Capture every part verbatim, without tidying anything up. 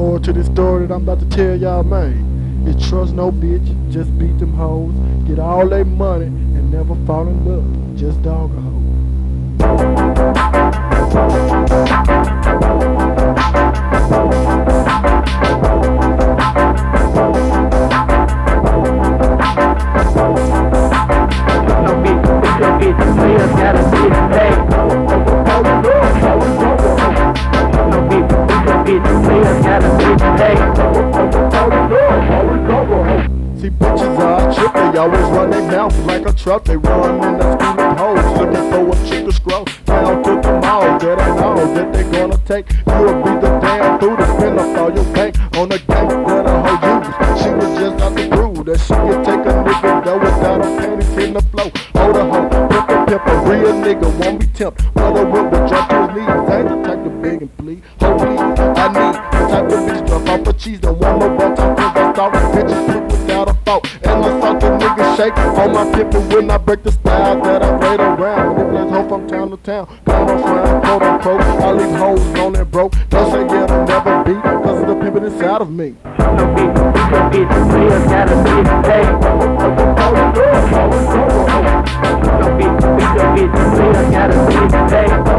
More to this story that I'm about to tell y'all, man. It's trust no bitch, just beat them hoes, get all they money, and never fall in love, just dog a hoe. See, bitches are trip, they always run their mouth like a truck. They run in the school of hoes, looking for a chick to scroll. Down to the mall, that ain't all that they gonna take. You'll be the damn fool to spend up all your bank on a game that a hoe use. She was just out to prove that she could take a nigga though without her panties in the flow. Hold a hoe, pimp a pimp, a real nigga won't be tempted. Mother whip will drop to his knees, ain't the type to beg and plead. Ho please, I need the type of bitch drop off her cheese. Don't want no butt talk, cause I saw bitches quick without a fault. And I saw the niggas shake on my pimple when I break the style that I played around. If let's hoe from town to town, come on frown, quote unquote. All these hoes on that broke, don't say yeah, they'll never be, cause of the pimpin' inside of me. No bitch, bitch, no bitch, we just got a bitch, hey. No bitch, bitch, no bitch, we just got a bitch,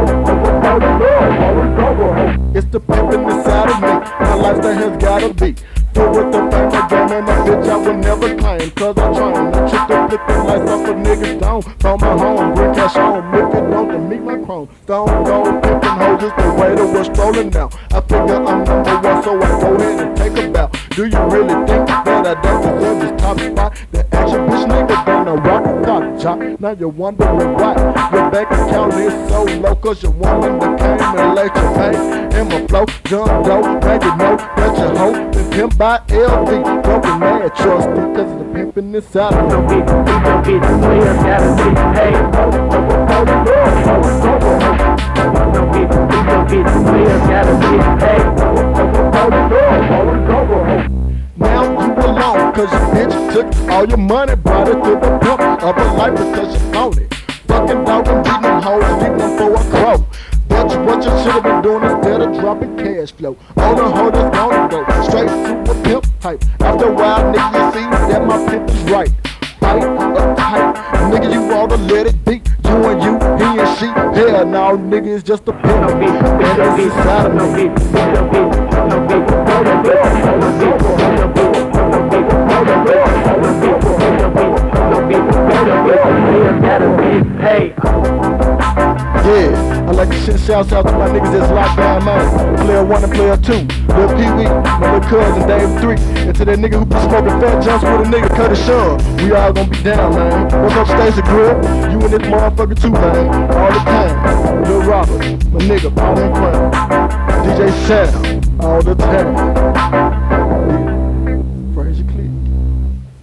hey. It's the pimpin' inside of me, my lifestyle has gotta be. Through with the fame of game and a bitch I will never claim. Cause I'm trying to trick the flip the lights off a niggas down. From my home, bring cash home, if it don't, then meet my chrome. Stone cold, pimpin' hoes, just the way that we're strolling now. I figure I'm number one, so I go ahead and take a bow. Do you really think that I don't deserve this top spot? The action bitch nigga gonna rock the top jock. Now you're wondering why your bank account is so low. Cause your woman that came and laid your pay in my flow. John Doe, now you know that your hoe been pimped by L D. Don't be mad, trust me, cause of the pimpin' inside of me. No bitch, bitch, no bitch, we just got a bitch, hey. No bitch, bitch, no bitch, we just got a bitch, hey. Now you alone, cause your bitch took all your money, brought it to the pimp of a life because you own it. Fucking dog and beating them hoes, leaving them for a crow. That's what you should've been doing instead of dropping cash flow. On a hoe that's gonna go straight to a pimp type. After a while, nigga, you see that my pimp is right. Fight up tight, nigga, you oughta let it be. You and you, he and she, hell no, nigga, it's just a pimp. No bitch, bitch, no bitch, no bitch, bitch, no bitch, no bitch, no bitch, no bitch, no bitch, no bitch, no bitch, no bitch, no bitch, no bitch, hey. Yeah, I like to send shouts out to my niggas that's locked down, man. Player one and player two, Lil Pee Wee, my little cousin Dave three, and to that nigga who be smoking fat jumps with a nigga Cuddy Sean. We all gonna be down, man. What's up, Stacey Grill? You and this motherfucker too, man. All the time. Lil Robert, my nigga, Paul and Crown, D J Sam, all the time.